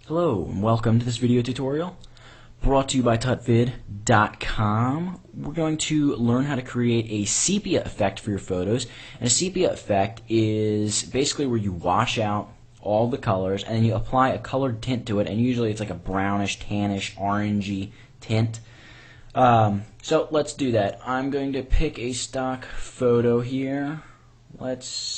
Hello and welcome to this video tutorial brought to you by tutvid.com. We're going to learn how to create a sepia effect for your photos. And a sepia effect is basically where you wash out all the colors and then you apply a colored tint to it, and usually it's like a brownish, tannish, orangey tint. So let's do that. I'm going to pick a stock photo here. We'll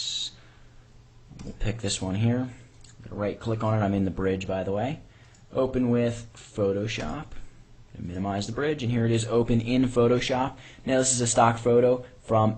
pick this one here. Right click on it. I'm in the bridge, by the way. Open with Photoshop. Minimize the bridge, and here it is, open in Photoshop. Now this is a stock photo from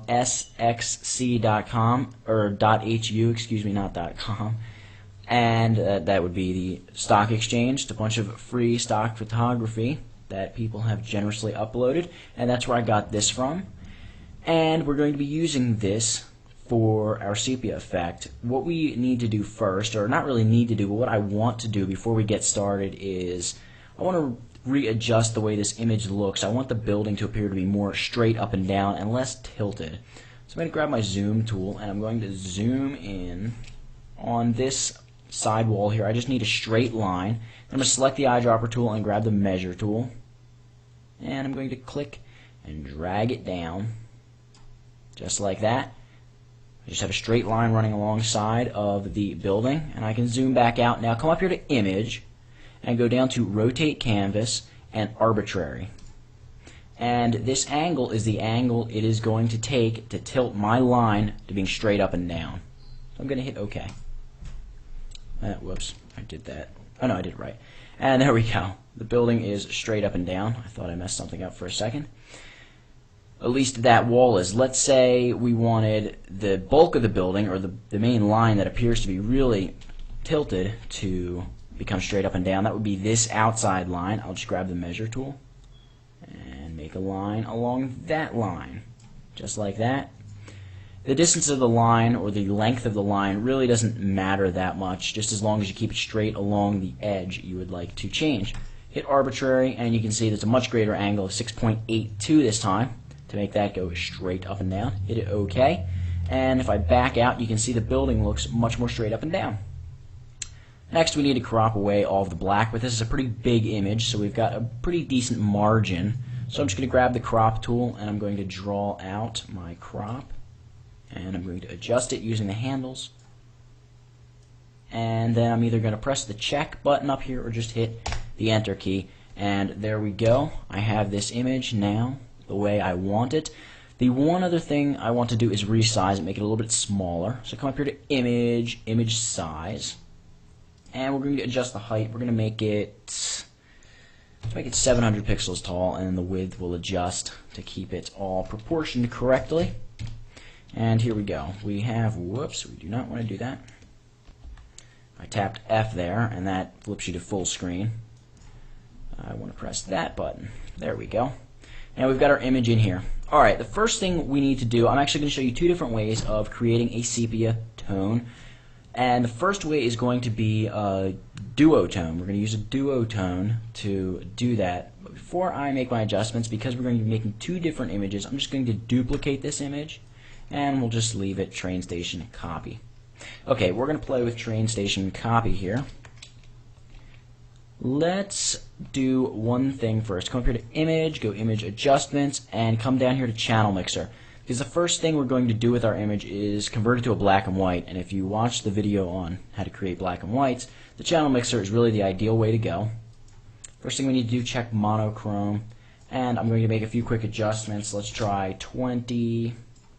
sxc.com, or .hu, excuse me, not .com. And that would be the stock exchange. It's a bunch of free stock photography that people have generously uploaded, and that's where I got this from. And we're going to be using this for our sepia effect. What we need to do first, or not really need to do, but what I want to do before we get started is I want to readjust the way this image looks. I want the building to appear to be more straight up and down and less tilted. So I'm going to grab my zoom tool and I'm going to zoom in on this side wall here. I just need a straight line. I'm going to select the eyedropper tool and grab the measure tool, and I'm going to click and drag it down just like that. I just have a straight line running alongside of the building, and I can zoom back out. Now come up here to Image and go down to Rotate Canvas and Arbitrary. And this angle is the angle it is going to take to tilt my line to being straight up and down. So I'm going to hit OK. Whoops, I did that. Oh no, I did it right. And there we go. The building is straight up and down. I thought I messed something up for a second. At least that wall is. Let's say we wanted the bulk of the building, or the main line that appears to be really tilted, to become straight up and down. That would be this outside line. I'll just grab the measure tool and make a line along that line, just like that. The distance of the line, or the length of the line, really doesn't matter that much, just as long as you keep it straight along the edge you would like to change. Hit Arbitrary, and you can see there's a much greater angle of 6.82 this time. To make that go straight up and down, hit it OK, and if I back out, you can see the building looks much more straight up and down. Next, we need to crop away all of the black, but this is a pretty big image, so we've got a pretty decent margin. So I'm just going to grab the crop tool and I'm going to draw out my crop, and I'm going to adjust it using the handles, and then I'm either going to press the check button up here or just hit the enter key, and there we go. I have this image now the way I want it. The one other thing I want to do is resize it, make it a little bit smaller. So come up here to Image, Image Size, and we're going to adjust the height. We're going to make it 700 pixels tall, and then the width will adjust to keep it all proportioned correctly. And here we go. We have, whoops, we do not want to do that. I tapped F there, and that flips you to full screen. I want to press that button. There we go. Now we've got our image in here. Alright, the first thing we need to do, I'm actually going to show you two different ways of creating a sepia tone. And the first way is going to be a duotone. We're going to use a duotone to do that. But before I make my adjustments, because we're going to be making two different images, I'm just going to duplicate this image, and we'll just leave it train station copy. Okay, we're going to play with train station copy here. Let's do one thing first. Come up here to Image, go Image Adjustments, and come down here to Channel Mixer. Because the first thing we're going to do with our image is convert it to a black and white. And if you watch the video on how to create black and whites, the Channel Mixer is really the ideal way to go. First thing we need to do, check monochrome. And I'm going to make a few quick adjustments. Let's try 20,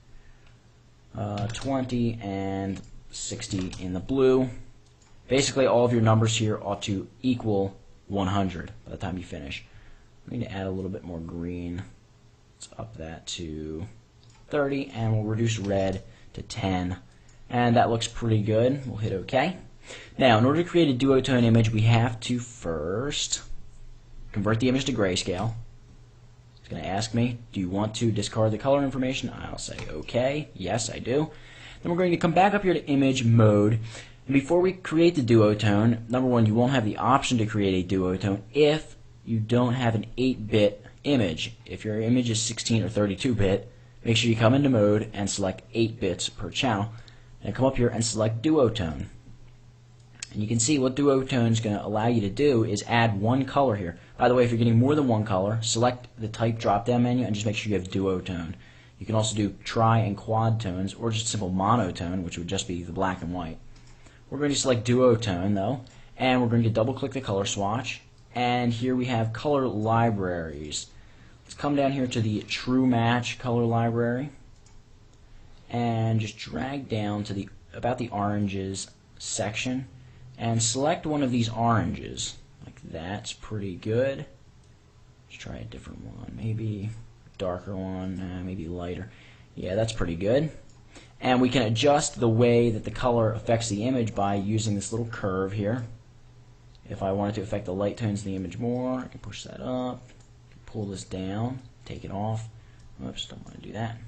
20, and 60 in the blue. Basically, all of your numbers here ought to equal 100 by the time you finish. I'm going to add a little bit more green. Let's up that to 30, and we'll reduce red to 10. And that looks pretty good. We'll hit OK. Now, in order to create a duotone image, we have to first convert the image to grayscale. It's going to ask me, do you want to discard the color information? I'll say OK. Yes, I do. Then we're going to come back up here to Image Mode. And before we create the duotone, number one, you won't have the option to create a duotone if you don't have an 8-bit image. If your image is 16 or 32-bit, make sure you come into Mode and select 8 bits per channel, and come up here and select duotone. And you can see what duotone is going to allow you to do is add one color here. By the way, if you're getting more than one color, select the type drop-down menu and just make sure you have duotone. You can also do tri and quad tones, or just simple monotone, which would just be the black and white. We're going to select duotone though, and we're going to double-click the color swatch. And here we have color libraries. Let's come down here to the True Match color library, and just drag down to about the oranges section, and select one of these oranges. Like that's pretty good. Let's try a different one, maybe darker one, maybe lighter. Yeah, that's pretty good. And we can adjust the way that the color affects the image by using this little curve here. If I wanted to affect the light tones of the image more, I can push that up, pull this down, take it off. Oops, don't want to do that.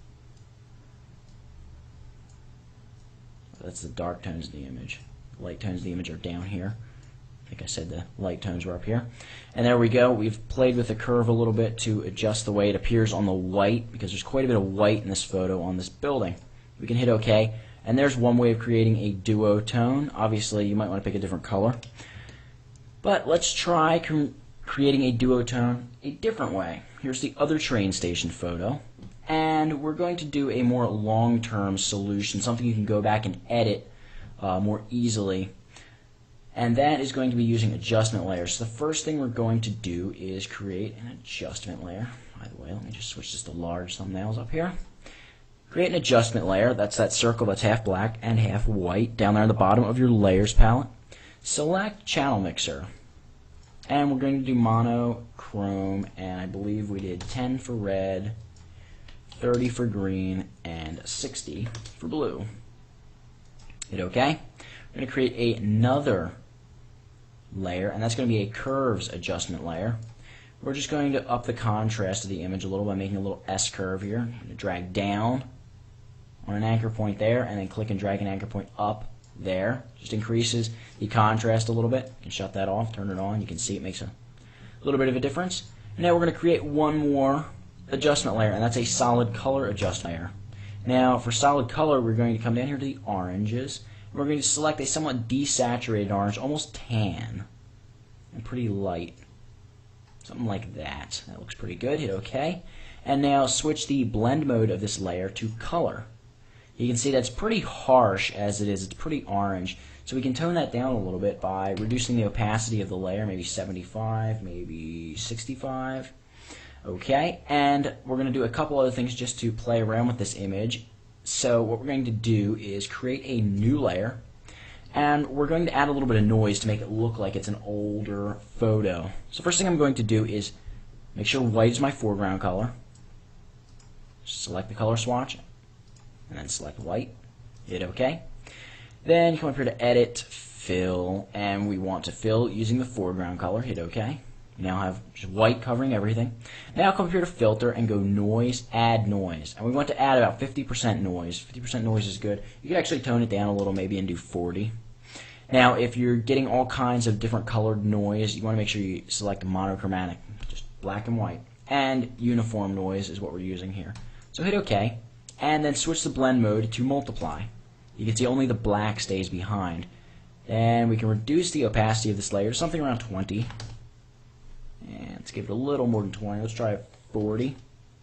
That's the dark tones of the image. The light tones of the image are down here. I think I said the light tones were up here. And there we go. We've played with the curve a little bit to adjust the way it appears on the white, because there's quite a bit of white in this photo on this building. We can hit OK, and there's one way of creating a duotone. Obviously, you might want to pick a different color. But let's try creating a duotone a different way. Here's the other train station photo. And we're going to do a more long-term solution, something you can go back and edit more easily. And that is going to be using adjustment layers. So the first thing we're going to do is create an adjustment layer. By the way, let me just switch this to large thumbnails up here. Create an adjustment layer. That's that circle that's half black and half white down there at the bottom of your layers palette. Select channel mixer. And we're going to do monochrome, and I believe we did 10 for red, 30 for green, and 60 for blue. Hit OK. We're going to create another layer, and that's going to be a curves adjustment layer. We're just going to up the contrast of the image a little by making a little S curve here. I'm going to drag down on an anchor point there, and then click and drag an anchor point up there. Just increases the contrast a little bit. You can shut that off, turn it on. You can see it makes a little bit of a difference. And now we're going to create one more adjustment layer, and that's a solid color adjustment layer. Now for solid color, we're going to come down here to the oranges. We're going to select a somewhat desaturated orange, almost tan, and pretty light. Something like that. That looks pretty good. Hit OK. And now switch the blend mode of this layer to color. You can see that's pretty harsh as it is. It's pretty orange. So we can tone that down a little bit by reducing the opacity of the layer, maybe 75, maybe 65. Okay, and we're going to do a couple other things just to play around with this image. So what we're going to do is create a new layer, and we're going to add a little bit of noise to make it look like it's an older photo. So first thing I'm going to do is make sure white is my foreground color. Select the color swatch, and then select white. Hit OK. Then come up here to Edit, Fill, and we want to fill using the foreground color. Hit OK. You now have just white covering everything. Now come up here to Filter and go Noise, Add Noise. And we want to add about 50% noise. 50% noise is good. You can actually tone it down a little maybe and do 40. Now if you're getting all kinds of different colored noise, you want to make sure you select monochromatic, just black and white. And uniform noise is what we're using here. So hit OK, and then switch the blend mode to multiply. You can see only the black stays behind. And we can reduce the opacity of this layer to something around 20. And let's give it a little more than 20. Let's try 40.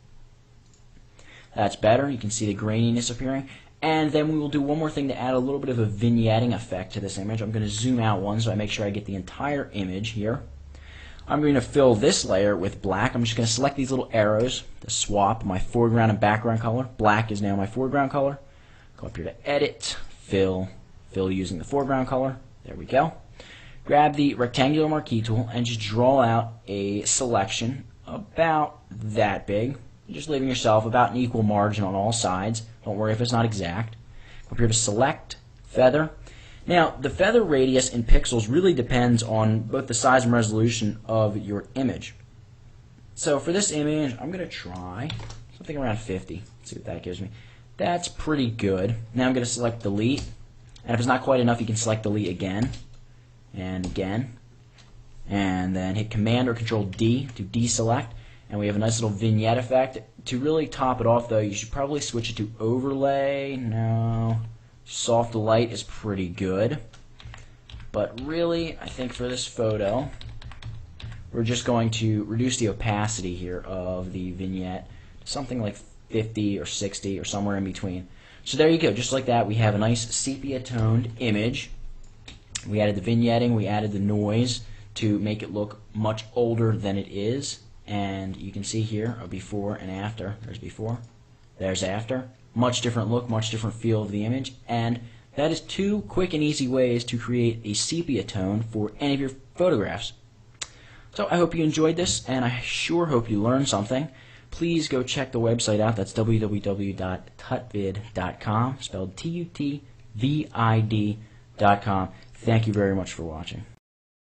That's better. You can see the graininess appearing. And then we will do one more thing to add a little bit of a vignetting effect to this image. I'm going to zoom out one so I make sure I get the entire image here. I'm going to fill this layer with black. I'm just going to select these little arrows to swap my foreground and background color. Black is now my foreground color. Go up here to Edit, Fill, Fill using the foreground color. There we go. Grab the rectangular marquee tool and just draw out a selection about that big. Just leaving yourself about an equal margin on all sides. Don't worry if it's not exact. Go up here to Select, Feather. Now, the feather radius in pixels really depends on both the size and resolution of your image. So for this image, I'm going to try something around 50. Let's see what that gives me. That's pretty good. Now I'm going to select Delete. And if it's not quite enough, you can select Delete again. And again, and then hit Command or Control D to deselect, and we have a nice little vignette effect. To really top it off though, you should probably switch it to Overlay. No, Soft Light is pretty good. But really, I think for this photo, we're just going to reduce the opacity here of the vignette to something like 50 or 60 or somewhere in between. So there you go, just like that we have a nice sepia-toned image. We added the vignetting, we added the noise to make it look much older than it is, and you can see here a before and after. There's before, there's after. Much different look, much different feel of the image, and that is 2 quick and easy ways to create a sepia tone for any of your photographs. So I hope you enjoyed this, and I sure hope you learned something. Please go check the website out. That's www.tutvid.com, spelled Tutvid.com. Thank you very much for watching.